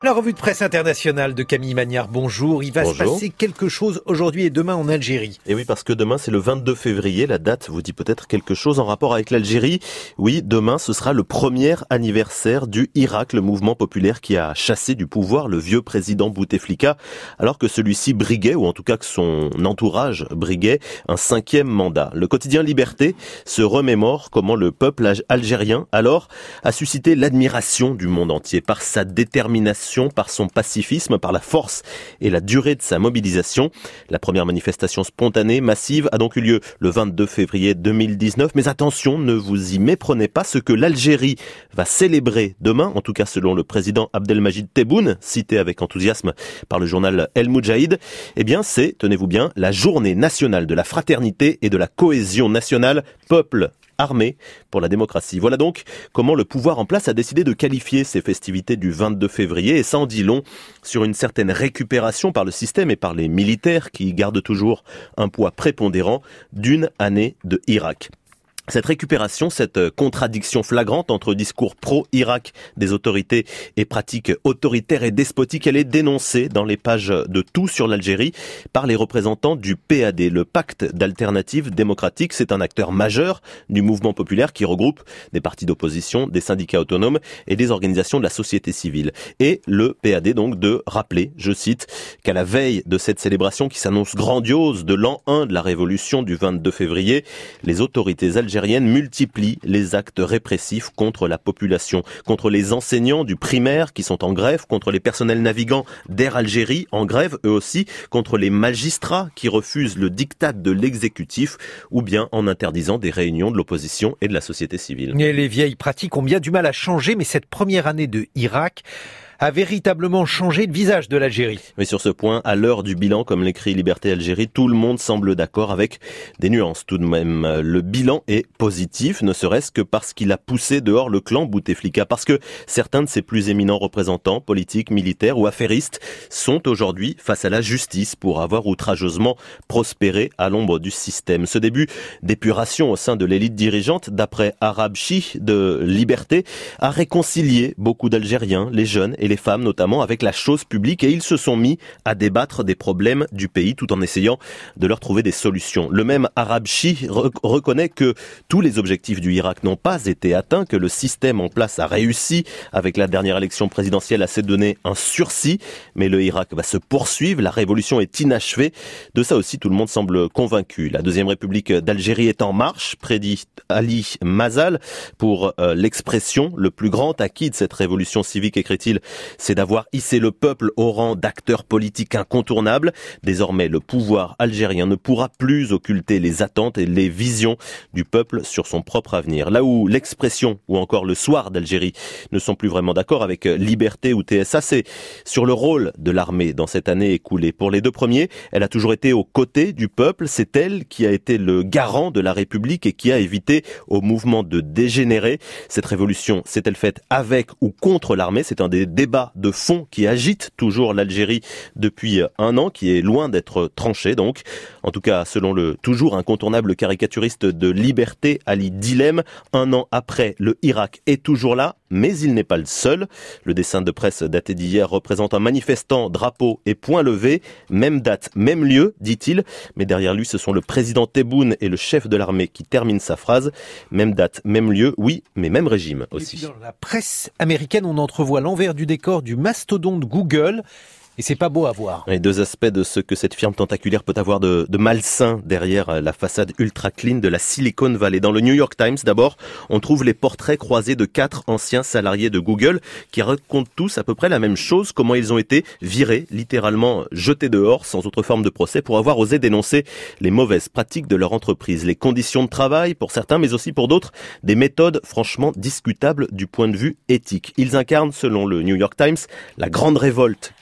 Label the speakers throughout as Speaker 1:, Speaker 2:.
Speaker 1: La revue de presse internationale de Camille Magnard, bonjour. Il va se passer quelque chose aujourd'hui et demain en Algérie.
Speaker 2: Et oui, parce que demain c'est le 22 février, la date vous dit peut-être quelque chose en rapport avec l'Algérie. Oui, demain ce sera le premier anniversaire du Hirak, le mouvement populaire qui a chassé du pouvoir le vieux président Bouteflika, alors que celui-ci briguait, ou en tout cas que son entourage briguait, un 5e mandat. Le quotidien Liberté se remémore comment le peuple algérien alors a suscité l'admiration du monde entier par sa détermination, par son pacifisme, par la force et la durée de sa mobilisation. La première manifestation spontanée, massive, a donc eu lieu le 22 février 2019. Mais attention, ne vous y méprenez pas, ce que l'Algérie va célébrer demain, en tout cas selon le président Abdelmajid Tebboune, cité avec enthousiasme par le journal El Moudjahid, eh bien c'est, tenez-vous bien, la journée nationale de la fraternité et de la cohésion nationale, peuple armée pour la démocratie. Voilà donc comment le pouvoir en place a décidé de qualifier ces festivités du 22 février, et ça en dit long sur une certaine récupération par le système et par les militaires qui gardent toujours un poids prépondérant d'une année de Hirak. Cette récupération, cette contradiction flagrante entre discours pro-Irak des autorités et pratiques autoritaires et despotiques, elle est dénoncée dans les pages de Tout sur l'Algérie par les représentants du PAD, le Pacte d'alternative démocratique. C'est un acteur majeur du mouvement populaire qui regroupe des partis d'opposition, des syndicats autonomes et des organisations de la société civile. Et le PAD donc de rappeler, je cite, qu'à la veille de cette célébration qui s'annonce grandiose de l'an 1 de la révolution du 22 février, les autorités algériennes multiplient les actes répressifs contre la population, contre les enseignants du primaire qui sont en grève, contre les personnels navigants d'Air Algérie en grève eux aussi, contre les magistrats qui refusent le diktat de l'exécutif, ou bien en interdisant des réunions de l'opposition et de la société civile.
Speaker 1: Et les vieilles pratiques ont bien du mal à changer, mais cette première année de Hirak a véritablement changé le visage de l'Algérie.
Speaker 2: Mais sur ce point, à l'heure du bilan, comme l'écrit Liberté Algérie, tout le monde semble d'accord avec des nuances tout de même. Le bilan est positif, ne serait-ce que parce qu'il a poussé dehors le clan Bouteflika, parce que certains de ses plus éminents représentants, politiques, militaires ou affairistes, sont aujourd'hui face à la justice pour avoir outrageusement prospéré à l'ombre du système. Ce début d'épuration au sein de l'élite dirigeante, d'après Arab Chi de Liberté, a réconcilié beaucoup d'Algériens, les jeunes et les femmes notamment, avec la chose publique, et ils se sont mis à débattre des problèmes du pays tout en essayant de leur trouver des solutions. Le même Arab Chi reconnaît que tous les objectifs du Hirak n'ont pas été atteints, que le système en place a réussi. Avec la dernière élection présidentielle, à s'est donné un sursis, mais le Hirak va se poursuivre, la révolution est inachevée. De ça aussi, tout le monde semble convaincu. La Deuxième République d'Algérie est en marche, prédit Ali Mazal, pour l'expression, le plus grand acquis de cette révolution civique, écrit-il, c'est d'avoir hissé le peuple au rang d'acteur politique incontournable. Désormais, le pouvoir algérien ne pourra plus occulter les attentes et les visions du peuple sur son propre avenir. Là où l'expression ou encore le soir d'Algérie ne sont plus vraiment d'accord avec Liberté ou TSA, c'est sur le rôle de l'armée dans cette année écoulée. Pour les deux premiers, elle a toujours été aux côtés du peuple. C'est elle qui a été le garant de la République et qui a évité au mouvement de dégénérer. Cette révolution s'est-elle faite avec ou contre l'armée? C'est un des débats de fond qui agitent toujours l'Algérie depuis un an, qui est loin d'être tranché donc. En tout cas, selon le toujours incontournable caricaturiste de Liberté, Ali Dilem, un an après, le Hirak est toujours là, mais il n'est pas le seul. Le dessin de presse daté d'hier représente un manifestant, drapeau et poing levé. Même date, même lieu, dit-il. Mais derrière lui, ce sont le président Tebboune et le chef de l'armée qui terminent sa phrase. Même date, même lieu, oui, mais même régime aussi.
Speaker 1: Et puis dans la presse américaine, on entrevoit l'envers du décor du mastodonte Google. Et c'est pas beau à voir.
Speaker 2: Les deux aspects de ce que cette firme tentaculaire peut avoir de malsain derrière la façade ultra clean de la Silicon Valley. Dans le New York Times, d'abord, on trouve les portraits croisés de 4 anciens salariés de Google qui racontent tous à peu près la même chose, comment ils ont été virés, littéralement jetés dehors, sans autre forme de procès, pour avoir osé dénoncer les mauvaises pratiques de leur entreprise. Les conditions de travail, pour certains, mais aussi pour d'autres, des méthodes franchement discutables du point de vue éthique. Ils incarnent, selon le New York Times, la grande révolte qui gronde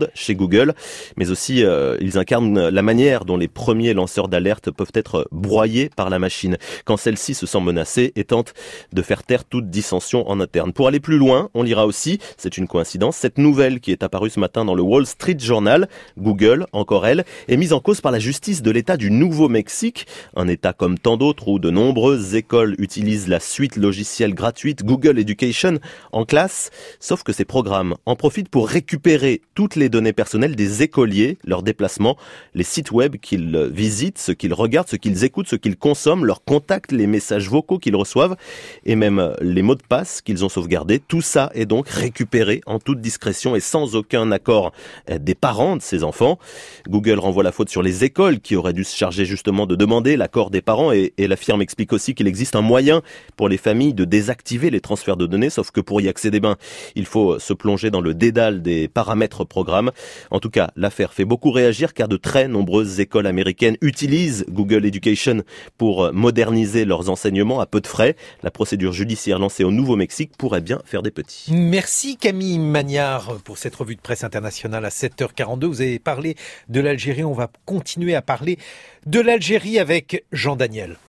Speaker 2: monde chez Google, mais aussi ils incarnent la manière dont les premiers lanceurs d'alerte peuvent être broyés par la machine quand celle-ci se sent menacée et tente de faire taire toute dissension en interne. Pour aller plus loin, on lira aussi, c'est une coïncidence, cette nouvelle qui est apparue ce matin dans le Wall Street Journal. Google, encore elle, est mise en cause par la justice de l'État du Nouveau-Mexique, un État comme tant d'autres où de nombreuses écoles utilisent la suite logicielle gratuite Google Education en classe, sauf que ces programmes en profitent pour récupérer toutes les données personnelles des écoliers, leurs déplacements, les sites web qu'ils visitent, ce qu'ils regardent, ce qu'ils écoutent, ce qu'ils consomment, leurs contacts, les messages vocaux qu'ils reçoivent et même les mots de passe qu'ils ont sauvegardés. Tout ça est donc récupéré en toute discrétion et sans aucun accord des parents de ces enfants. Google renvoie la faute sur les écoles qui auraient dû se charger justement de demander l'accord des parents et la firme explique aussi qu'il existe un moyen pour les familles de désactiver les transferts de données, sauf que pour y accéder, il faut se plonger dans le dédale des paramètres programmes. En tout cas, l'affaire fait beaucoup réagir car de très nombreuses écoles américaines utilisent Google Education pour moderniser leurs enseignements à peu de frais. La procédure judiciaire lancée au Nouveau-Mexique pourrait bien faire des petits.
Speaker 1: Merci Camille Magnard pour cette revue de presse internationale à 7h42. Vous avez parlé de l'Algérie, on va continuer à parler de l'Algérie avec Jean Daniel.